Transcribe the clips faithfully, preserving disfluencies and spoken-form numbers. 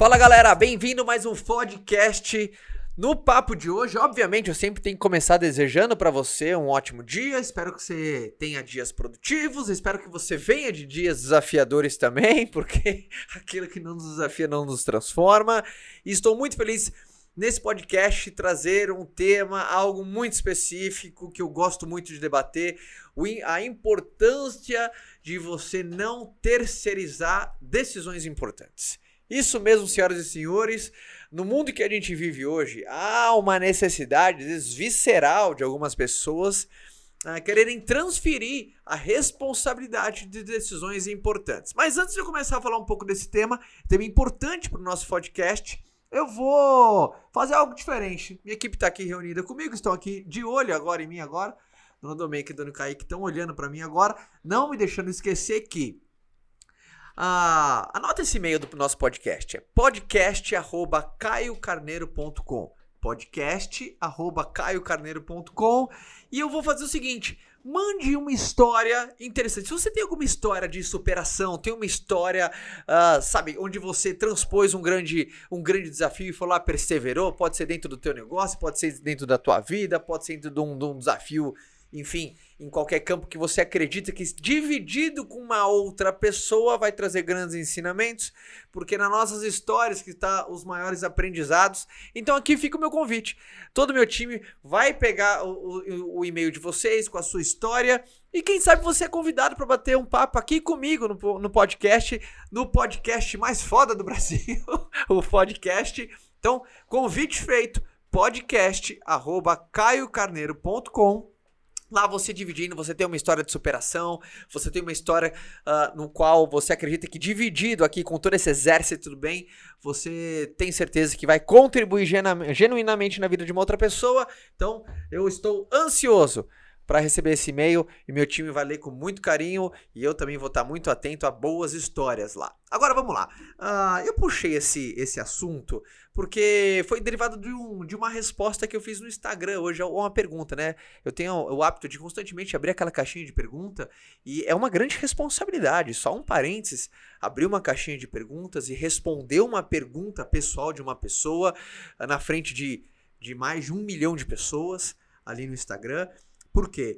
Fala galera, bem-vindo a mais um podcast. No papo de hoje, obviamente eu sempre tenho que começar desejando para você um ótimo dia, espero que você tenha dias produtivos, espero que você venha de dias desafiadores também, porque aquilo que não nos desafia não nos transforma. E estou muito feliz nesse podcast trazer um tema, algo muito específico que eu gosto muito de debater, a importância de você não terceirizar decisões importantes. Isso mesmo, senhoras e senhores, no mundo que a gente vive hoje, há uma necessidade, às vezes, visceral de algumas pessoas a quererem transferir a responsabilidade de decisões importantes. Mas antes de eu começar a falar um pouco desse tema, tema importante para o nosso podcast, eu vou fazer algo diferente. Minha equipe está aqui reunida comigo, estão aqui de olho agora em mim agora. Dona Domênica e Dona Kaique estão olhando para mim agora, não me deixando esquecer que Ah, anota esse e-mail do nosso podcast, é podcast arroba caio carneiro ponto com, podcast arroba caio carneiro ponto com, e eu vou fazer o seguinte, mande uma história interessante. Se você tem alguma história de superação, tem uma história, uh, sabe, onde você transpôs um grande, um grande desafio e foi lá, perseverou, pode ser dentro do teu negócio, pode ser dentro da tua vida, pode ser dentro de um, de um desafio, enfim, em qualquer campo que você acredita que dividido com uma outra pessoa vai trazer grandes ensinamentos, porque nas nossas histórias que está os maiores aprendizados. Então aqui fica o meu convite. Todo o meu time vai pegar o, o, o e-mail de vocês com a sua história e quem sabe você é convidado para bater um papo aqui comigo no, no podcast, no podcast mais foda do Brasil, o podcast. Então, convite feito, podcast arroba caio carneiro ponto com. Lá você dividindo, você tem uma história de superação, você tem uma história uh, no qual você acredita que dividido aqui com todo esse exército, tudo bem, você tem certeza que vai contribuir genu- genuinamente na vida de uma outra pessoa. Então, eu estou ansioso para receber esse e-mail e meu time vai ler com muito carinho e eu também vou estar muito atento a boas histórias lá. Agora vamos lá, uh, eu puxei esse, esse assunto porque foi derivado de, um, de uma resposta que eu fiz no Instagram hoje, é uma pergunta, né? Eu tenho o hábito de constantemente abrir aquela caixinha de pergunta e é uma grande responsabilidade, só um parênteses, abrir uma caixinha de perguntas e responder uma pergunta pessoal de uma pessoa uh, na frente de, de mais de um milhão de pessoas ali no Instagram. Por quê?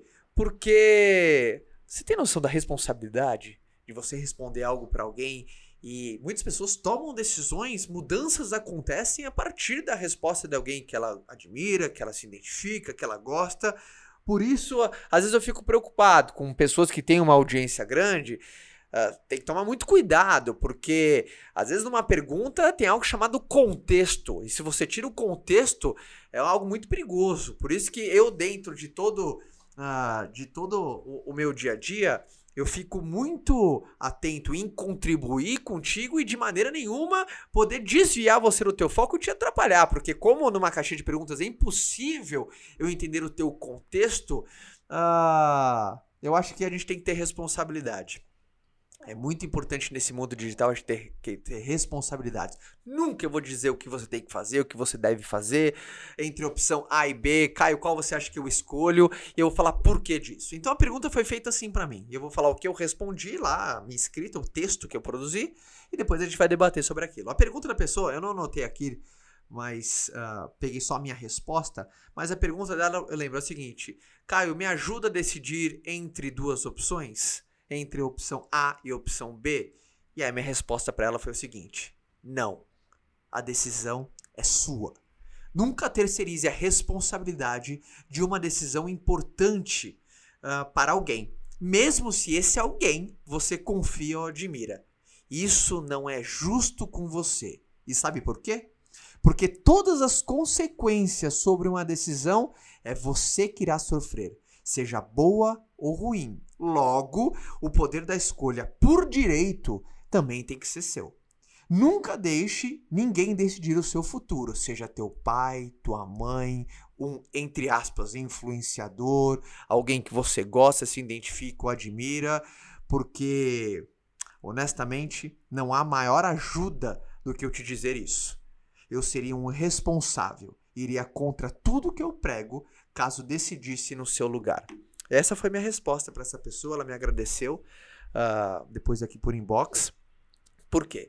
Porque você tem noção da responsabilidade de você responder algo para alguém e muitas pessoas tomam decisões, mudanças acontecem a partir da resposta de alguém que ela admira, que ela se identifica, que ela gosta. Por isso, às vezes eu fico preocupado com pessoas que têm uma audiência grande. Uh, tem que tomar muito cuidado, porque às vezes numa pergunta tem algo chamado contexto, e se você tira o contexto, é algo muito perigoso. Por isso que eu, dentro de todo, uh, de todo o, o meu dia a dia, eu fico muito atento em contribuir contigo e de maneira nenhuma poder desviar você do teu foco e te atrapalhar, porque como numa caixinha de perguntas é impossível eu entender o teu contexto, uh, eu acho que a gente tem que ter responsabilidade. É muito importante nesse mundo digital a gente ter, ter responsabilidades. Nunca eu vou dizer o que você tem que fazer, o que você deve fazer, entre opção A e B. Caio, qual você acha que eu escolho? E eu vou falar por que disso. Então a pergunta foi feita assim pra mim. E eu vou falar o que eu respondi lá, minha escrita, o texto que eu produzi, e depois a gente vai debater sobre aquilo. A pergunta da pessoa, eu não anotei aqui, mas uh, peguei só a minha resposta, mas a pergunta dela, eu lembro, é o seguinte: Caio, me ajuda a decidir entre duas opções? Entre a opção A e a opção B? E aí minha resposta para ela foi o seguinte: não, a decisão é sua. Nunca terceirize a responsabilidade de uma decisão importante uh, para alguém, mesmo se esse alguém você confia ou admira. Isso não é justo com você. E sabe por quê? Porque todas as consequências sobre uma decisão é você que irá sofrer, seja boa ou ruim. Logo, o poder da escolha por direito também tem que ser seu. Nunca deixe ninguém decidir o seu futuro, seja teu pai, tua mãe, um, entre aspas, influenciador, alguém que você gosta, se identifica ou admira, porque, honestamente, não há maior ajuda do que eu te dizer isso. Eu seria um irresponsável, iria contra tudo que eu prego caso decidisse no seu lugar. Essa foi minha resposta para essa pessoa, ela me agradeceu uh, depois aqui por inbox. Por quê?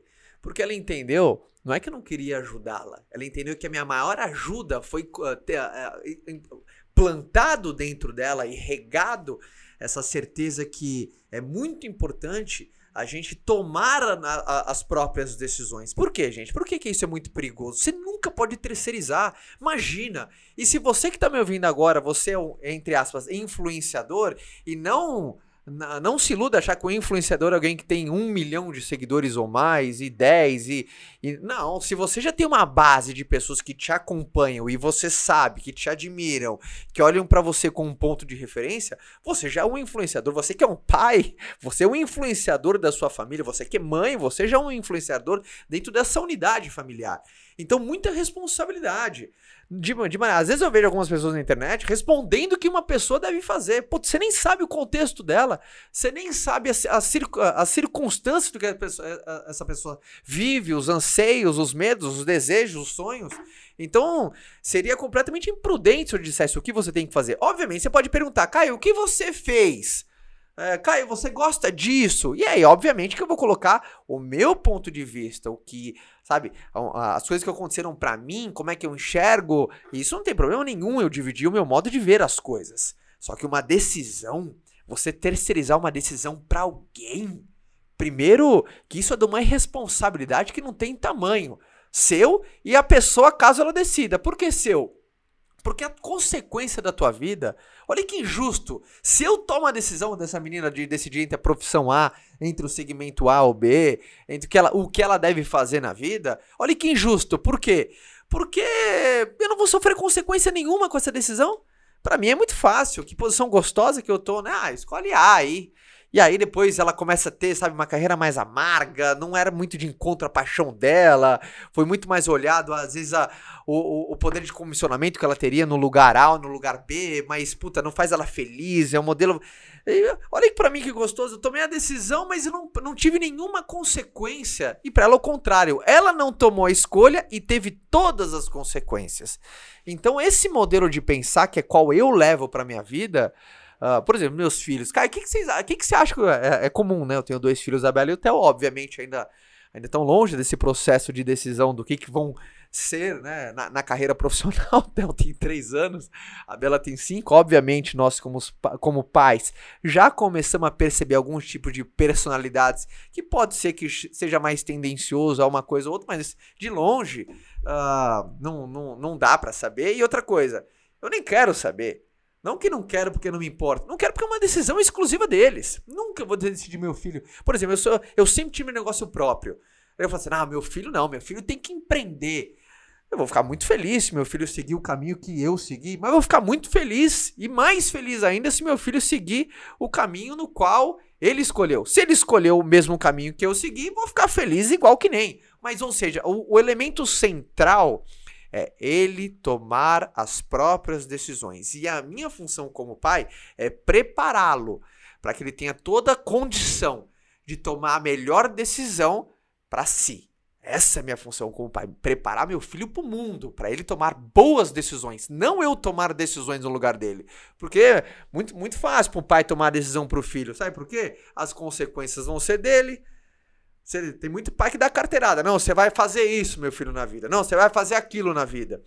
Porque ela entendeu, não é que eu não queria ajudá-la, ela entendeu que a minha maior ajuda foi uh, ter, uh, plantado dentro dela e regado essa certeza que é muito importante a gente tomar a, a, as próprias decisões. Por quê, gente? Por que, que isso é muito perigoso? Você nunca pode terceirizar. Imagina. E se você que está me ouvindo agora, você é um, entre aspas, influenciador e não... Não se iluda achar que o influenciador é alguém que tem um milhão de seguidores ou mais, e dez, e, e... Não, se você já tem uma base de pessoas que te acompanham e você sabe, que te admiram, que olham pra você como um ponto de referência, você já é um influenciador. Você que é um pai, você é um influenciador da sua família, você que é mãe, você já é um influenciador dentro dessa unidade familiar. Então, muita responsabilidade. De, de, às vezes eu vejo algumas pessoas na internet respondendo o que uma pessoa deve fazer. Putz, você nem sabe o contexto dela, você nem sabe as a, a, a circunstâncias do que a pessoa, a, essa pessoa vive, os anseios, os medos, os desejos, os sonhos. Então, seria completamente imprudente se eu dissesse o que você tem que fazer. Obviamente, você pode perguntar, Caio, o que você fez? É, Caio, você gosta disso? E aí, obviamente que eu vou colocar o meu ponto de vista, o que, sabe, as coisas que aconteceram pra mim, como é que eu enxergo, isso não tem problema nenhum eu dividir o meu modo de ver as coisas. Só que uma decisão, você terceirizar uma decisão pra alguém, primeiro que isso é de uma irresponsabilidade que não tem tamanho, seu e a pessoa caso ela decida. Por que seu? Porque a consequência da tua vida, olha que injusto, se eu tomo a decisão dessa menina de decidir entre a profissão A, entre o segmento A ou B, entre o que ela, o que ela deve fazer na vida, olha que injusto, por quê? Porque eu não vou sofrer consequência nenhuma com essa decisão. Pra mim é muito fácil, que posição gostosa que eu tô, né? Ah, escolhe A aí. E aí depois ela começa a ter, sabe, uma carreira mais amarga, não era muito de encontro à paixão dela, foi muito mais olhado, às vezes, a, o, o poder de comissionamento que ela teria no lugar A ou no lugar B, mas, puta, não faz ela feliz, é um modelo... E, olha pra mim que gostoso, eu tomei a decisão, mas eu não, não tive nenhuma consequência. E pra ela, o contrário, ela não tomou a escolha e teve todas as consequências. Então, esse modelo de pensar, que é qual eu levo pra minha vida... Uh, por exemplo, meus filhos. Cara, o que, que, vocês, que, que você acha que é, é comum, né? Eu tenho dois filhos, a Bela e o Theo, obviamente, ainda ainda estão longe desse processo de decisão do que, que vão ser, né, na, na carreira profissional. O Theo tem três anos, a Bela tem cinco. Obviamente, nós, como, como pais, já começamos a perceber alguns tipos de personalidades que pode ser que seja mais tendencioso a uma coisa ou outra, mas de longe uh, não, não, não dá pra saber. E outra coisa, eu nem quero saber. Não que não quero porque não me importa. Não quero porque é uma decisão exclusiva deles. Nunca vou decidir meu filho. Por exemplo, eu, sou, eu sempre tive meu negócio próprio. Aí eu falo assim, ah, meu filho não, meu filho tem que empreender. Eu vou ficar muito feliz se meu filho seguir o caminho que eu segui, mas eu vou ficar muito feliz e mais feliz ainda se meu filho seguir o caminho no qual ele escolheu. Se ele escolheu o mesmo caminho que eu segui, vou ficar feliz igual que nem. Mas, ou seja, o, o elemento central... é ele tomar as próprias decisões. E a minha função como pai é prepará-lo para que ele tenha toda a condição de tomar a melhor decisão para si. Essa é a minha função como pai, preparar meu filho para o mundo, para ele tomar boas decisões, não eu tomar decisões no lugar dele. Porque é muito, muito fácil para um pai tomar decisão para o filho, sabe por quê? As consequências vão ser dele. Você, tem muito pai que dá carteirada. Não, você vai fazer isso, meu filho, na vida. Não, você vai fazer aquilo na vida.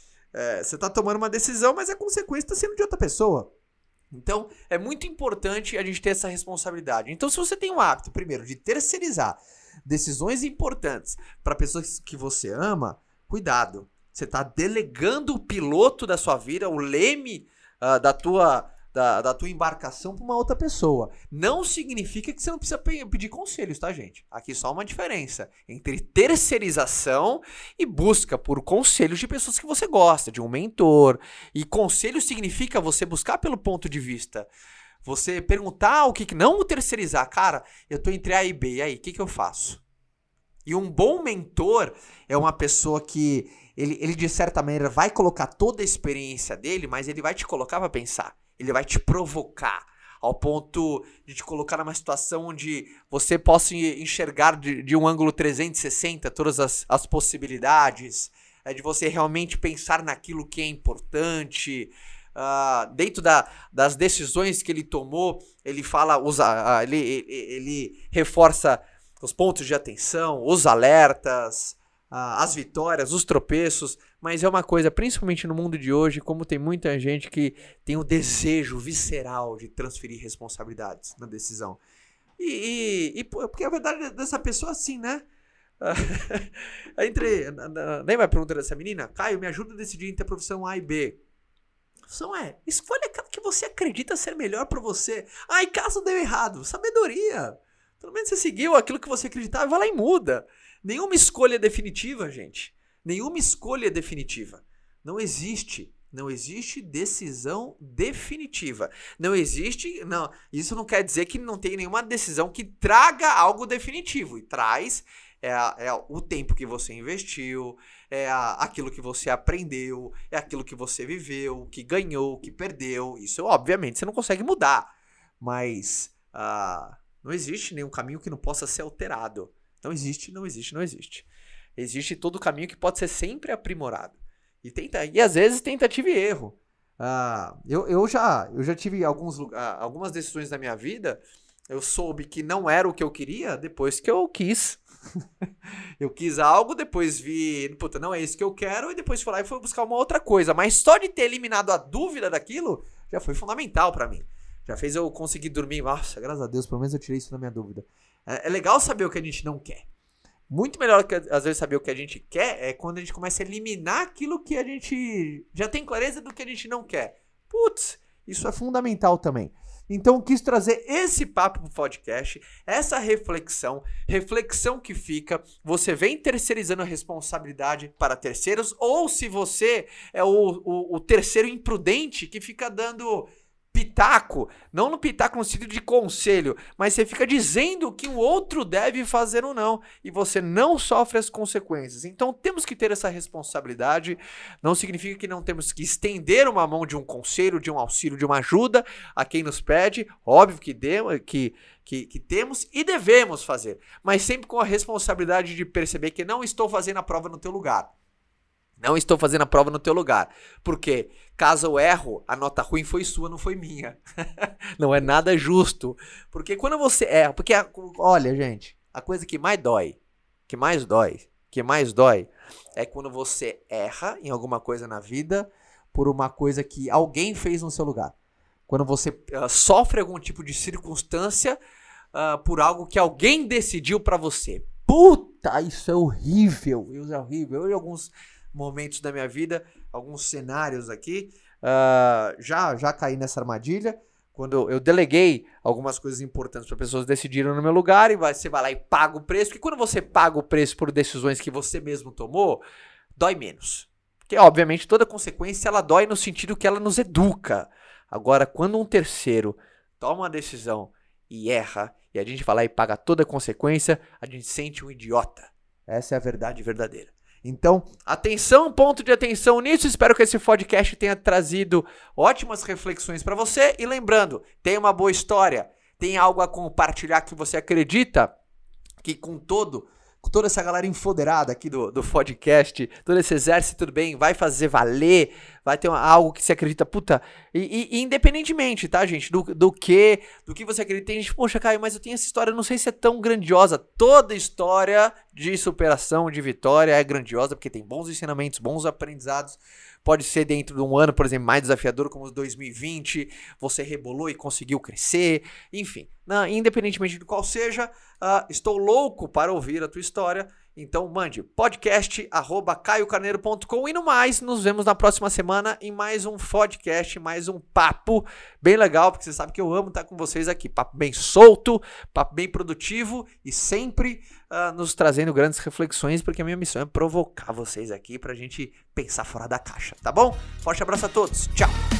É, você está tomando uma decisão, mas a consequência está sendo de outra pessoa. Então, é muito importante a gente ter essa responsabilidade. Então, se você tem o hábito, primeiro, de terceirizar decisões importantes para pessoas que você ama, cuidado. Você está delegando o piloto da sua vida, o leme uh, da tua... Da, da tua embarcação para uma outra pessoa. Não significa que você não precisa pe- pedir conselhos, tá, gente? Aqui só uma diferença entre terceirização e busca por conselhos de pessoas que você gosta, de um mentor. E conselho significa você buscar pelo ponto de vista. Você perguntar o que... Não terceirizar. Cara, eu tô entre A e B. E aí, o que, que eu faço? E um bom mentor é uma pessoa que... Ele, ele, de certa maneira, vai colocar toda a experiência dele, mas ele vai te colocar para pensar. Ele vai te provocar ao ponto de te colocar numa situação onde você possa enxergar de, de um ângulo trezentos e sessenta todas as, as possibilidades, é, de você realmente pensar naquilo que é importante. Uh, dentro da, das decisões que ele tomou, ele fala, usa, uh, ele, ele, ele reforça os pontos de atenção, os alertas, as vitórias, os tropeços, mas é uma coisa, principalmente no mundo de hoje, como tem muita gente que tem o desejo visceral de transferir responsabilidades na decisão. E, e, e porque a verdade dessa pessoa é assim, né? Entre, lembra a pergunta dessa menina? Caio, me ajuda a decidir entre a profissão A e B. A profissão é, escolha aquela que você acredita ser melhor para você. Ai, caso deu errado, sabedoria. Pelo menos você seguiu aquilo que você acreditava, vai lá e muda. Nenhuma escolha é definitiva, gente. Nenhuma escolha é definitiva. Não existe. Não existe decisão definitiva. Não existe... Não, isso não quer dizer que não tem nenhuma decisão que traga algo definitivo. E traz é, é o tempo que você investiu, é a, aquilo que você aprendeu, é aquilo que você viveu, que ganhou, que perdeu. Isso, obviamente, você não consegue mudar. Mas ah, não existe nenhum caminho que não possa ser alterado. Não existe, não existe, não existe. Existe todo o caminho que pode ser sempre aprimorado. E, tenta, e às vezes tentativa e erro. Uh, eu, eu, já, eu já tive alguns, uh, algumas decisões na minha vida. Eu soube que não era o que eu queria depois que eu quis. Eu quis algo, depois vi, puta, não é isso que eu quero. E depois fui lá e fui buscar uma outra coisa. Mas só de ter eliminado a dúvida daquilo já foi fundamental pra mim. Já fez eu conseguir dormir. Nossa, graças a Deus, pelo menos eu tirei isso da minha dúvida. É, é legal saber o que a gente não quer. Muito melhor que às vezes saber o que a gente quer é quando a gente começa a eliminar aquilo que a gente já tem clareza do que a gente não quer. Putz, isso é fundamental também. Então quis trazer esse papo pro podcast, essa reflexão, reflexão que fica, você vem terceirizando a responsabilidade para terceiros, ou se você é o, o, o terceiro imprudente que fica dando... pitaco, não no pitaco no sentido de conselho, mas você fica dizendo que o outro deve fazer ou não, e você não sofre as consequências. Então temos que ter essa responsabilidade, não significa que não temos que estender uma mão de um conselho, de um auxílio, de uma ajuda a quem nos pede, óbvio que, de, que, que, que temos e devemos fazer, mas sempre com a responsabilidade de perceber que não estou fazendo a prova no teu lugar. Não estou fazendo a prova no teu lugar. Porque caso eu erro, a nota ruim foi sua, não foi minha. Não é nada justo. Porque quando você erra... Porque, a, olha, gente, a coisa que mais dói, que mais dói, que mais dói, é quando você erra em alguma coisa na vida por uma coisa que alguém fez no seu lugar. Quando você uh, sofre algum tipo de circunstância uh, por algo que alguém decidiu pra você. Puta, isso é horrível. Isso é horrível. Eu e alguns... momentos da minha vida, alguns cenários aqui, uh, já, já caí nessa armadilha, quando eu, eu deleguei algumas coisas importantes para pessoas decidirem no meu lugar, e vai, você vai lá e paga o preço, porque quando você paga o preço por decisões que você mesmo tomou, dói menos. Porque, obviamente, toda consequência, ela dói no sentido que ela nos educa. Agora, quando um terceiro toma uma decisão e erra, e a gente vai lá e paga toda a consequência, a gente sente um idiota. Essa é a verdade verdadeira. Então, atenção, ponto de atenção nisso. Espero que esse podcast tenha trazido ótimas reflexões para você. E lembrando, tem uma boa história, tem algo a compartilhar que você acredita que com todo, com toda essa galera empoderada aqui do, do podcast, todo esse exército, tudo bem, vai fazer valer, vai ter uma, algo que você acredita, puta, e, e, e independentemente, tá, gente, do, do que, do que você acredita, tem gente, poxa, Caio, mas eu tenho essa história, não sei se é tão grandiosa. Toda história de superação, de vitória é grandiosa, porque tem bons ensinamentos, bons aprendizados. Pode ser dentro de um ano, por exemplo, mais desafiador, como dois mil e vinte, você rebolou e conseguiu crescer, enfim. Não, independentemente de qual seja, uh, estou louco para ouvir a tua história. Então mande podcast arroba caio carneiro ponto com e no mais, nos vemos na próxima semana em mais um podcast, mais um papo bem legal, porque você sabe que eu amo estar com vocês aqui. Papo bem solto, papo bem produtivo e sempre uh, nos trazendo grandes reflexões, porque a minha missão é provocar vocês aqui pra gente pensar fora da caixa, tá bom? Forte abraço a todos, tchau!